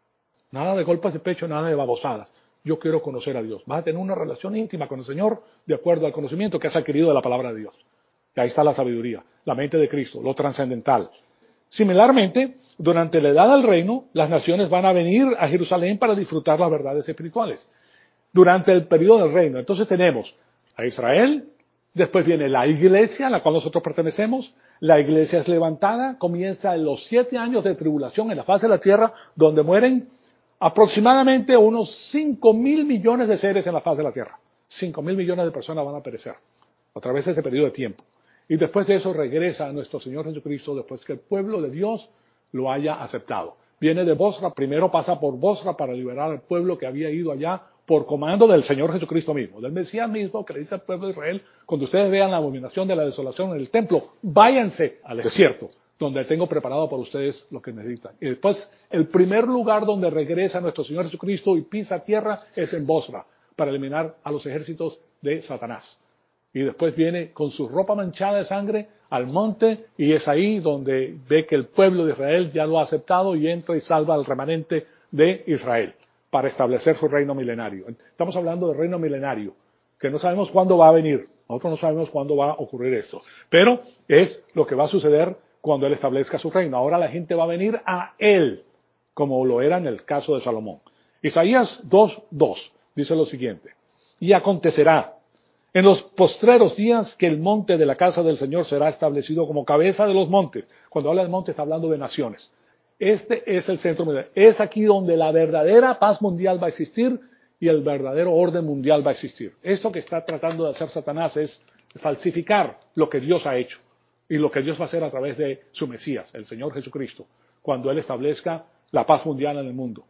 Nada de golpes de pecho, nada de babosadas. Yo quiero conocer a Dios. Vas a tener una relación íntima con el Señor de acuerdo al conocimiento que has adquirido de la palabra de Dios. Y ahí está la sabiduría, la mente de Cristo, lo trascendental. Similarmente, durante la edad del reino, las naciones van a venir a Jerusalén para disfrutar las verdades espirituales. Durante el periodo del reino. Entonces tenemos a Israel, después viene la iglesia a la cual nosotros pertenecemos. La iglesia es levantada, comienza en los 7 años de tribulación en la faz de la tierra, donde mueren aproximadamente unos 5.000 millones de seres en la faz de la tierra. 5.000 millones de personas van a perecer a través de ese periodo de tiempo. Y después de eso regresa a nuestro Señor Jesucristo después que el pueblo de Dios lo haya aceptado. Viene de Bosra, primero pasa por Bosra para liberar al pueblo que había ido allá por comando del Señor Jesucristo mismo, del Mesías mismo, que le dice al pueblo de Israel, cuando ustedes vean la abominación de la desolación en el templo, váyanse al desierto, donde tengo preparado para ustedes lo que necesitan. Y después, el primer lugar donde regresa nuestro Señor Jesucristo y pisa tierra es en Bosra, para eliminar a los ejércitos de Satanás. Y después viene con su ropa manchada de sangre al monte y es ahí donde ve que el pueblo de Israel ya lo ha aceptado y entra y salva al remanente de Israel para establecer su reino milenario. Estamos hablando del reino milenario, que no sabemos cuándo va a venir. Nosotros no sabemos cuándo va a ocurrir esto. Pero es lo que va a suceder cuando Él establezca su reino. Ahora la gente va a venir a Él, como lo era en el caso de Salomón. Isaías 2:2 dice lo siguiente. Y acontecerá en los postreros días que el monte de la casa del Señor será establecido como cabeza de los montes. Cuando habla de monte está hablando de naciones. Este es el centro mundial. Es aquí donde la verdadera paz mundial va a existir y el verdadero orden mundial va a existir. Esto que está tratando de hacer Satanás es falsificar lo que Dios ha hecho y lo que Dios va a hacer a través de su Mesías, el Señor Jesucristo, cuando Él establezca la paz mundial en el mundo.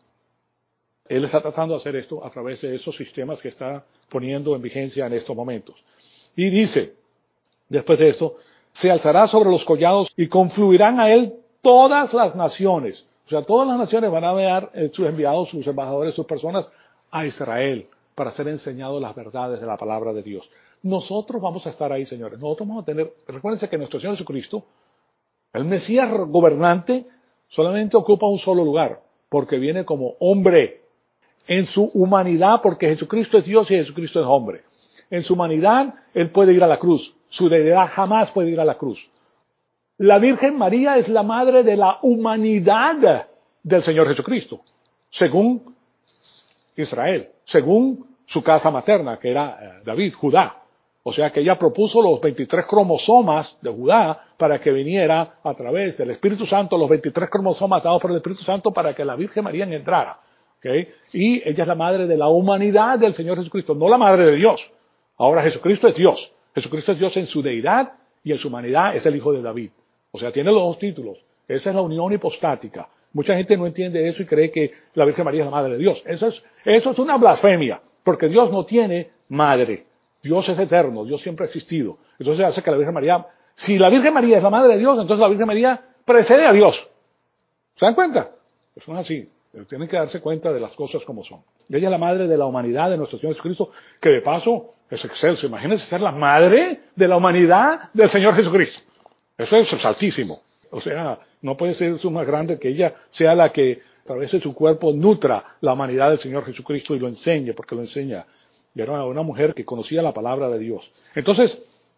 Él está tratando de hacer esto a través de esos sistemas que está poniendo en vigencia en estos momentos. Y dice, después de esto, se alzará sobre los collados y confluirán a él todas las naciones. O sea, todas las naciones van a enviar sus enviados, sus embajadores, sus personas a Israel para ser enseñados las verdades de la palabra de Dios. Nosotros vamos a estar ahí, señores. Nosotros vamos a tener, recuérdense que nuestro Señor Jesucristo, el Mesías gobernante, solamente ocupa un solo lugar, porque viene como hombre. En su humanidad, porque Jesucristo es Dios y Jesucristo es hombre. En su humanidad, Él puede ir a la cruz. Su deidad jamás puede ir a la cruz. La Virgen María es la madre de la humanidad del Señor Jesucristo, según Israel, según su casa materna, que era David, Judá. O sea que ella propuso los 23 cromosomas de Judá para que viniera a través del Espíritu Santo, los 23 cromosomas dados por el Espíritu Santo para que la Virgen María entrara. ¿Okay? Y ella es la madre de la humanidad del Señor Jesucristo, no la madre de Dios. Ahora Jesucristo es Dios. Jesucristo es Dios en su deidad y en su humanidad es el hijo de David. O sea, tiene los dos títulos. Esa es la unión hipostática. Mucha gente no entiende eso y cree que la Virgen María es la madre de Dios. Eso es una blasfemia, porque Dios no tiene madre. Dios es eterno, Dios siempre ha existido. Entonces hace que la Virgen María, si la Virgen María es la madre de Dios, entonces la Virgen María precede a Dios. ¿Se dan cuenta? Eso no es así. Tienen que darse cuenta de las cosas como son. Ella es la madre de la humanidad de nuestro Señor Jesucristo, que de paso es excelso. Imagínense ser la madre de la humanidad del Señor Jesucristo. Eso es altísimo. O sea, no puede ser eso más grande que ella sea la que a través de su cuerpo nutra la humanidad del Señor Jesucristo y lo enseñe, porque lo enseña. Y era una mujer que conocía la palabra de Dios. Entonces,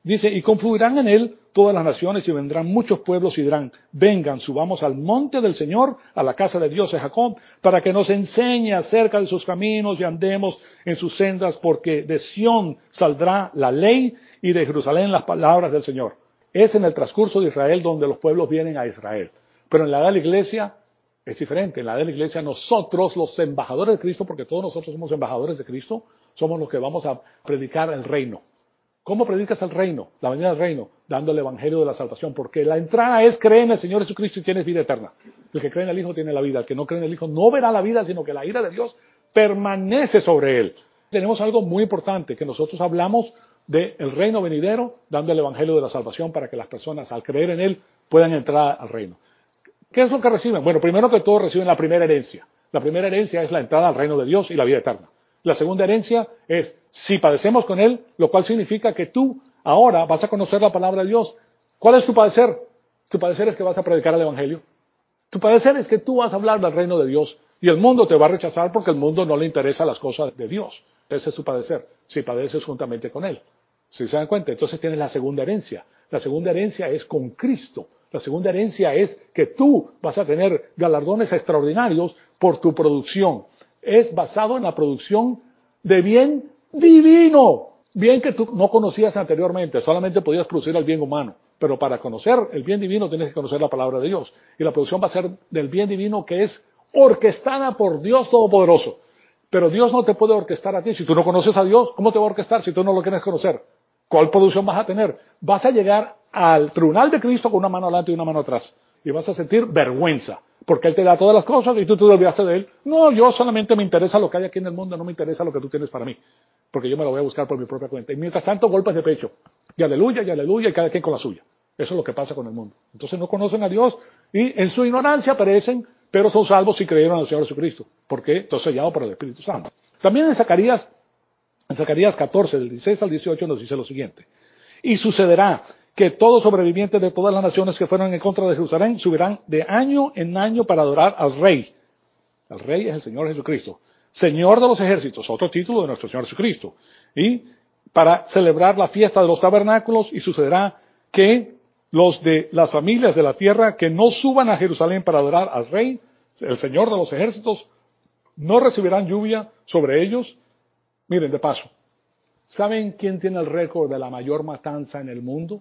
Dice, y confluirán en él todas las naciones y vendrán muchos pueblos y dirán, vengan, subamos al monte del Señor, a la casa de Dios de Jacob, para que nos enseñe acerca de sus caminos y andemos en sus sendas, porque de Sión saldrá la ley y de Jerusalén las palabras del Señor. Es en el transcurso de Israel donde los pueblos vienen a Israel. Pero en la edad de la iglesia es diferente. En la edad de la iglesia nosotros, los embajadores de Cristo, porque todos nosotros somos embajadores de Cristo, somos los que vamos a predicar el reino. ¿Cómo predicas el reino? La venida del reino, dando el evangelio de la salvación, porque la entrada es creer en el Señor Jesucristo y tienes vida eterna. El que cree en el Hijo tiene la vida, el que no cree en el Hijo no verá la vida, sino que la ira de Dios permanece sobre él. Tenemos algo muy importante, que nosotros hablamos del reino venidero, dando el evangelio de la salvación para que las personas, al creer en él, puedan entrar al reino. ¿Qué es lo que reciben? Bueno, primero que todo reciben la primera herencia. La primera herencia es la entrada al reino de Dios y la vida eterna. La segunda herencia es si padecemos con él, lo cual significa que tú ahora vas a conocer la palabra de Dios. ¿Cuál es tu padecer? Tu padecer es que vas a predicar el evangelio. Tu padecer es que tú vas a hablar del reino de Dios y el mundo te va a rechazar porque el mundo no le interesa las cosas de Dios. Ese es tu padecer, si padeces juntamente con él. ¿Sí se dan cuenta? Entonces tienes la segunda herencia. La segunda herencia es con Cristo. La segunda herencia es que tú vas a tener galardones extraordinarios por tu producción. Es basado en la producción de bien divino. Bien que tú no conocías anteriormente, solamente podías producir el bien humano. Pero para conocer el bien divino tienes que conocer la palabra de Dios. Y la producción va a ser del bien divino que es orquestada por Dios Todopoderoso. Pero Dios no te puede orquestar a ti. Si tú no conoces a Dios, ¿cómo te va a orquestar si tú no lo quieres conocer? ¿Cuál producción vas a tener? Vas a llegar al tribunal de Cristo con una mano adelante y una mano atrás. Y vas a sentir vergüenza. Porque Él te da todas las cosas y tú te olvidaste de Él. No, yo solamente me interesa lo que hay aquí en el mundo, no me interesa lo que tú tienes para mí. Porque yo me lo voy a buscar por mi propia cuenta. Y mientras tanto, golpes de pecho. Y aleluya, y cada quien con la suya. Eso es lo que pasa con el mundo. Entonces no conocen a Dios y en su ignorancia perecen, pero son salvos si creyeron al Señor Jesucristo. Porque entonces sellados por el Espíritu Santo. También en Zacarías 14, del 16 al 18, nos dice lo siguiente. Y sucederá que todos sobrevivientes de todas las naciones que fueron en contra de Jerusalén subirán de año en año para adorar al Rey. El Rey es el Señor Jesucristo. Señor de los ejércitos, otro título de nuestro Señor Jesucristo. Y para celebrar la fiesta de los tabernáculos, y sucederá que los de las familias de la tierra que no suban a Jerusalén para adorar al Rey, el Señor de los ejércitos, no recibirán lluvia sobre ellos. Miren, de paso, ¿saben quién tiene el récord de la mayor matanza en el mundo?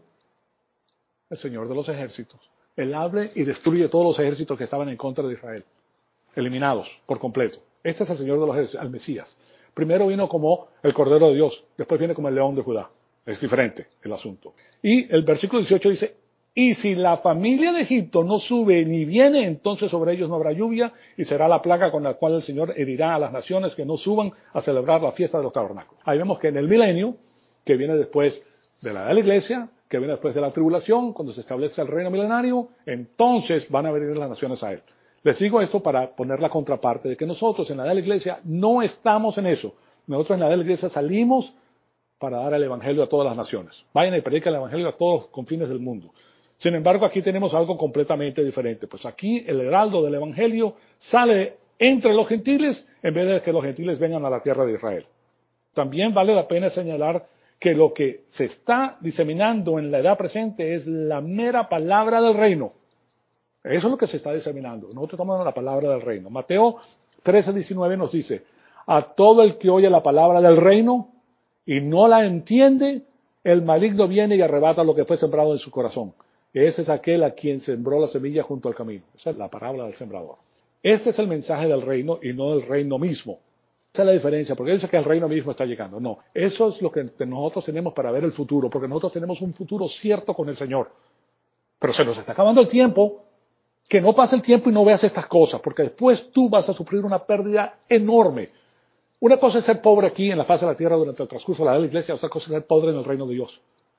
El Señor de los ejércitos. Él habla y destruye todos los ejércitos que estaban en contra de Israel. Eliminados por completo. Este es el Señor de los ejércitos, el Mesías. Primero vino como el Cordero de Dios, después viene como el León de Judá. Es diferente el asunto. Y el versículo 18 dice, y si la familia de Egipto no sube ni viene, entonces sobre ellos no habrá lluvia y será la plaga con la cual el Señor herirá a las naciones que no suban a celebrar la fiesta de los tabernáculos. Ahí vemos que en el milenio, que viene después de la edad de la iglesia, que viene después de la tribulación, cuando se establece el reino milenario, entonces van a venir las naciones a él. Les digo esto para poner la contraparte de que nosotros en la edad de la iglesia no estamos en eso. Nosotros en la edad de la iglesia salimos para dar el evangelio a todas las naciones. Vayan y prediquen el evangelio a todos los confines del mundo. Sin embargo, aquí tenemos algo completamente diferente. Pues aquí el heraldo del evangelio sale entre los gentiles en vez de que los gentiles vengan a la tierra de Israel. También vale la pena señalar que lo que se está diseminando en la edad presente es la mera palabra del reino. Eso es lo que se está diseminando. Nosotros tomamos la palabra del reino. Mateo 13:19 nos dice, a todo el que oye la palabra del reino y no la entiende, el maligno viene y arrebata lo que fue sembrado en su corazón. Ese es aquel a quien sembró la semilla junto al camino. Esa es la parábola del sembrador. Este es el mensaje del reino y no del reino mismo. Esa es la diferencia, porque él dice que el reino mismo está llegando. No, eso es lo que nosotros tenemos para ver el futuro, porque nosotros tenemos un futuro cierto con el Señor. Pero se nos está acabando el tiempo. Que no pase el tiempo y no veas estas cosas, porque después tú vas a sufrir una pérdida enorme. Una cosa es ser pobre aquí en la faz de la tierra durante el transcurso de la iglesia, otra cosa es ser pobre en el reino de Dios.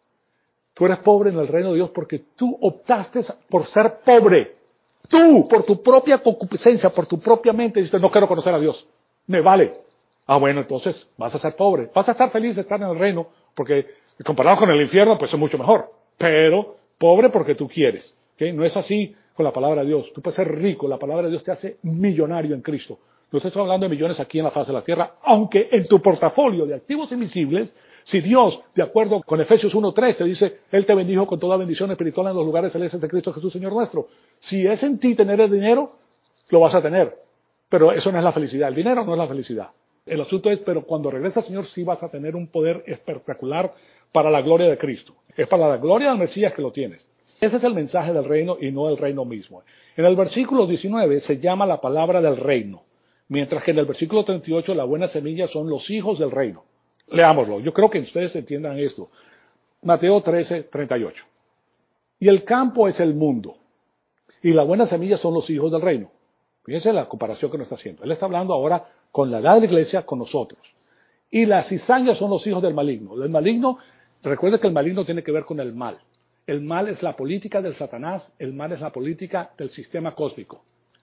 Tú eres pobre en el reino de Dios porque tú optaste por ser pobre. Tú, por tu propia concupiscencia, por tu propia mente, dices, no quiero conocer a Dios. Me vale. Ah, bueno, entonces vas a ser pobre. Vas a estar feliz de estar en el reino, porque comparado con el infierno, pues es mucho mejor. Pero pobre porque tú quieres. ¿Okay? No es así con la palabra de Dios. Tú puedes ser rico, la palabra de Dios te hace millonario en Cristo. No estoy hablando de millones aquí en la faz de la tierra, aunque en tu portafolio de activos invisibles Si Dios, de acuerdo con Efesios 1:3, te dice, Él te bendijo con toda bendición espiritual en los lugares celestes de Cristo Jesús, Señor nuestro. Si es en ti tener el dinero, lo vas a tener. Pero eso no es la felicidad. El dinero no es la felicidad. El asunto es, pero cuando regresa al Señor, sí vas a tener un poder espectacular para la gloria de Cristo. Es para la gloria del Mesías que lo tienes. Ese es el mensaje del reino y no el reino mismo. En el versículo 19 se llama la palabra del reino, mientras que en el versículo 38 la buena semilla son los hijos del reino. Leámoslo. Yo creo que ustedes entiendan esto. Mateo 13:38. Y el campo es el mundo, y la buena semilla son los hijos del reino. Fíjense la comparación que nos está haciendo. Él está hablando ahora con la edad de la iglesia, con nosotros. Y las cizañas son los hijos del maligno. El maligno, recuerde que el maligno tiene que ver con el mal. El mal es la política del Satanás, el mal es la política del sistema cósmico.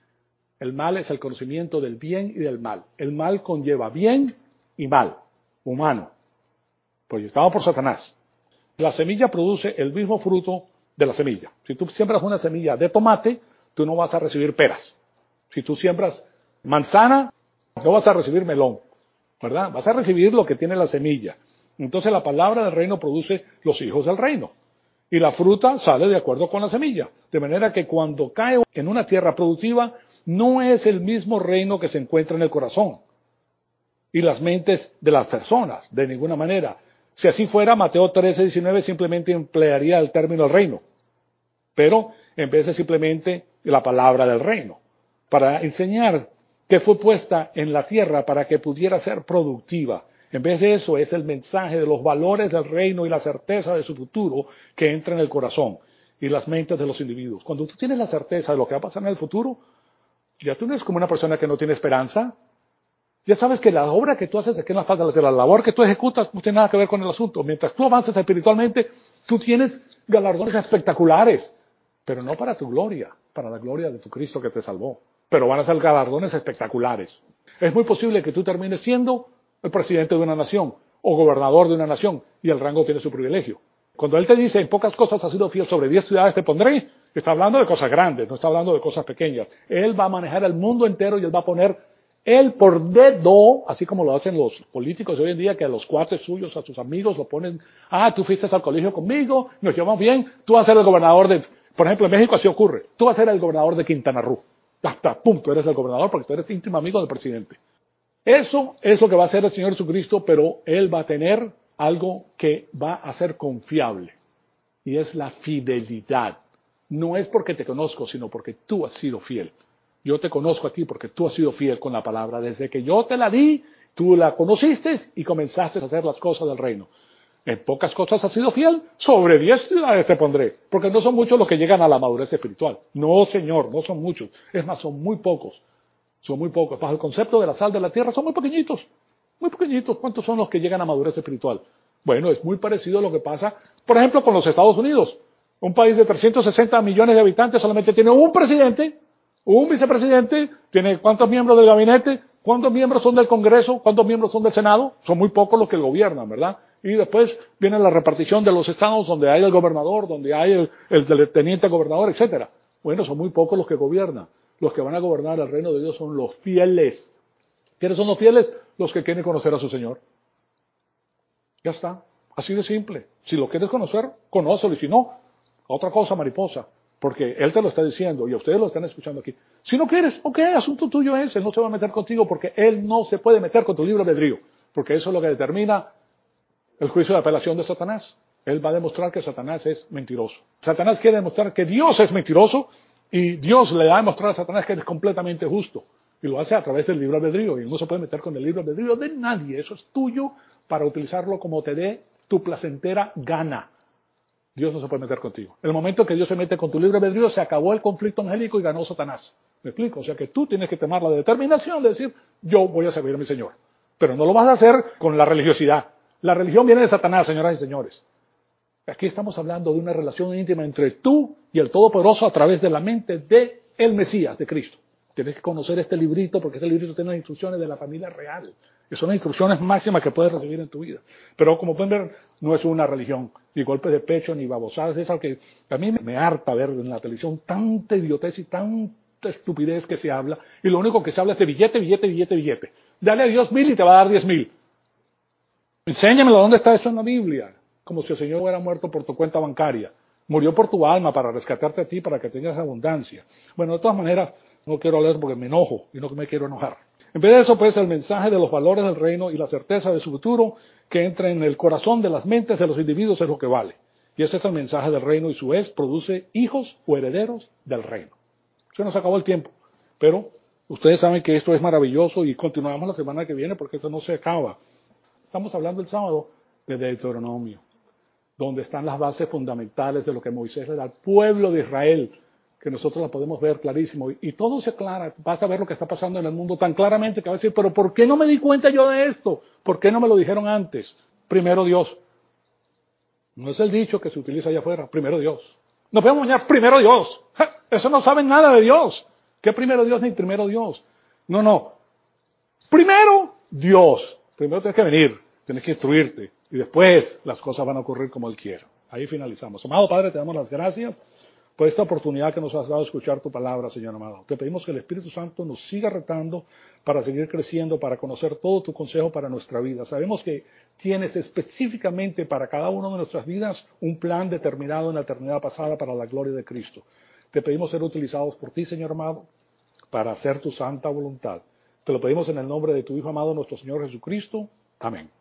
El mal es el conocimiento del bien y del mal. El mal conlleva bien y mal, humano, proyectado por Satanás. La semilla produce el mismo fruto de la semilla. Si tú siembras una semilla de tomate, tú no vas a recibir peras. Si tú siembras manzana, no vas a recibir melón, ¿verdad? Vas a recibir lo que tiene la semilla. Entonces la palabra del reino produce los hijos del reino. Y la fruta sale de acuerdo con la semilla. De manera que cuando cae en una tierra productiva, no es el mismo reino que se encuentra en el corazón y las mentes de las personas, de ninguna manera. Si así fuera, Mateo 13:19 simplemente emplearía el término reino, pero en vez de simplemente la palabra del reino, para enseñar que fue puesta en la tierra para que pudiera ser productiva. En vez de eso es el mensaje de los valores del reino y la certeza de su futuro que entra en el corazón y las mentes de los individuos. Cuando tú tienes la certeza de lo que va a pasar en el futuro, ya tú no eres como una persona que no tiene esperanza. Ya sabes que la obra que tú haces aquí en la falta de la labor que tú ejecutas no tiene nada que ver con el asunto. Mientras tú avances espiritualmente, tú tienes galardones espectaculares, pero no para tu gloria, para la gloria de tu Cristo que te salvó. Pero van a ser galardones espectaculares. Es muy posible que tú termines siendo el presidente de una nación o gobernador de una nación y el rango tiene su privilegio. Cuando él te dice en pocas cosas has sido fiel, sobre 10 ciudades te pondré, está hablando de cosas grandes, no está hablando de cosas pequeñas. Él va a manejar el mundo entero y él va a poner él por dedo, así como lo hacen los políticos de hoy en día, que a los cuates suyos, a sus amigos, lo ponen, tú fuiste al colegio conmigo, nos llevamos bien, tú vas a ser el gobernador de, por ejemplo, en México así ocurre, tú vas a ser el gobernador de Quintana Roo. Hasta punto, eres el gobernador porque tú eres íntimo amigo del presidente. Eso es lo que va a hacer el Señor Jesucristo, pero Él va a tener algo que va a ser confiable, y es la fidelidad. No es porque te conozco, sino porque tú has sido fiel. Yo te conozco a ti porque tú has sido fiel con la palabra. Desde que yo te la di, tú la conociste y comenzaste a hacer las cosas del reino. En pocas cosas has sido fiel, sobre 10 ciudades te pondré, porque no son muchos los que llegan a la madurez espiritual. No, Señor, no son muchos. Es más, son muy pocos. Son muy pocos. Bajo el concepto de la sal de la tierra, son muy pequeñitos. Muy pequeñitos. ¿Cuántos son los que llegan a madurez espiritual? Bueno, es muy parecido a lo que pasa, por ejemplo, con los Estados Unidos. Un país de 360 millones de habitantes solamente tiene un presidente, un vicepresidente, tiene ¿cuántos miembros del gabinete? ¿Cuántos miembros son del Congreso? ¿Cuántos miembros son del Senado? Son muy pocos los que gobiernan, ¿verdad? Y después viene la repartición de los estados donde hay el gobernador, donde hay el teniente gobernador, etcétera. Bueno, son muy pocos los que gobiernan. Los que van a gobernar el reino de Dios son los fieles. ¿Quiénes son los fieles? Los que quieren conocer a su Señor. Ya está. Así de simple. Si lo quieres conocer, conócelo. Y si no, otra cosa, mariposa. Porque Él te lo está diciendo y a ustedes lo están escuchando aquí. Si no quieres, ok, asunto tuyo es. Él no se va a meter contigo porque Él no se puede meter con tu libre albedrío. Porque eso es lo que determina el juicio de apelación de Satanás. Él va a demostrar que Satanás es mentiroso. Satanás quiere demostrar que Dios es mentiroso y Dios le va a demostrar a Satanás que es completamente justo. Y lo hace a través del libre albedrío. Y no se puede meter con el libre albedrío de nadie. Eso es tuyo para utilizarlo como te dé tu placentera gana. Dios no se puede meter contigo. El momento que Dios se mete con tu libre albedrío, se acabó el conflicto angélico y ganó Satanás. ¿Me explico? O sea que tú tienes que tomar la determinación de decir, yo voy a servir a mi Señor. Pero no lo vas a hacer con la religiosidad. La religión viene de Satanás, señoras y señores. Aquí estamos hablando de una relación íntima entre tú y el Todopoderoso a través de la mente de el Mesías, de Cristo. Tienes que conocer este librito porque este librito tiene las instrucciones de la familia real. Que son las instrucciones máximas que puedes recibir en tu vida. Pero como pueden ver, no es una religión, ni golpes de pecho, ni babosadas. Es algo que a mí me harta ver en la televisión tanta idiotez y tanta estupidez que se habla. Y lo único que se habla es de billete, billete, billete, billete. Dale a Dios 1000 y te va a dar 10,000. Enséñamelo, ¿dónde está eso en la Biblia? Como si el Señor hubiera muerto por tu cuenta bancaria. Murió por tu alma para rescatarte a ti, para que tengas abundancia. Bueno, de todas maneras, no quiero hablar porque me enojo y no me quiero enojar. En vez de eso, pues, el mensaje de los valores del reino y la certeza de su futuro que entra en el corazón de las mentes de los individuos es lo que vale. Y ese es el mensaje del reino y su vez produce hijos o herederos del reino. Se nos acabó el tiempo, pero ustedes saben que esto es maravilloso y continuamos la semana que viene porque esto no se acaba. Estamos hablando el sábado de Deuteronomio, donde están las bases fundamentales de lo que Moisés le da al pueblo de Israel, que nosotros la podemos ver clarísimo. Y todo se aclara, vas a ver lo que está pasando en el mundo tan claramente que va a decir, pero ¿por qué no me di cuenta yo de esto? ¿Por qué no me lo dijeron antes? Primero Dios. No es el dicho que se utiliza allá afuera, primero Dios. Nos podemos llamar primero Dios. ¡Ja! Eso no saben nada de Dios. ¿Qué primero Dios ni primero Dios? No, no. Primero Dios. Primero tienes que venir, tienes que instruirte. Y después las cosas van a ocurrir como Él quiera. Ahí finalizamos. Amado Padre, te damos las gracias por esta oportunidad que nos has dado de escuchar tu palabra, Señor amado. Te pedimos que el Espíritu Santo nos siga retando para seguir creciendo, para conocer todo tu consejo para nuestra vida. Sabemos que tienes específicamente para cada una de nuestras vidas un plan determinado en la eternidad pasada para la gloria de Cristo. Te pedimos ser utilizados por ti, Señor amado, para hacer tu santa voluntad. Te lo pedimos en el nombre de tu Hijo amado, nuestro Señor Jesucristo. Amén.